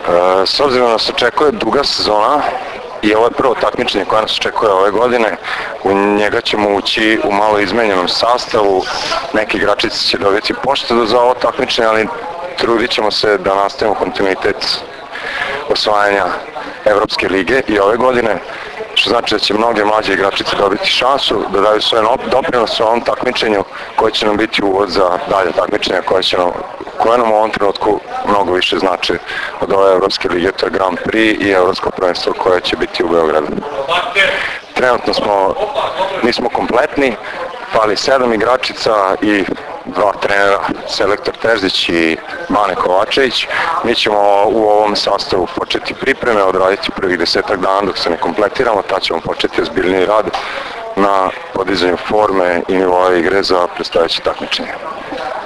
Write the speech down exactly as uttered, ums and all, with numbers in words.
S obzirom da se očekuje duga sezona i ovo je prvo takmičenje koje nas očekuje ove godine, u njega ćemo ući u malo izmenjenom sastavu, neki igračici će dobiti poštedu za ovo takmičenje, ali trudit ćemo se da nastavimo kontinuitet osvajanja Evropske lige i ove godine, što znači da će mnoge mlađe igračice dobiti šansu da daju svoj doprinos u ovom takmičenju koje će nam biti uvod za dalje takmičenja koje, će nam, koje nam u ovom trenutku mnogo više znači od ove Evropske lige, to je Grand Prix i Evropsko prvenstvo koje će biti u Beogradu. Trenutno smo, nismo kompletni, fali sedam igračica i dva trenera, selektor Terzić i Mane Kovačević. Mi ćemo u ovom sastavu početi pripreme, odraditi prvih desetak dana dok se ne kompletiramo, tad ćemo početi ozbiljniji rad na podizanju forme i nivoa igre za predstojeće takmičenje.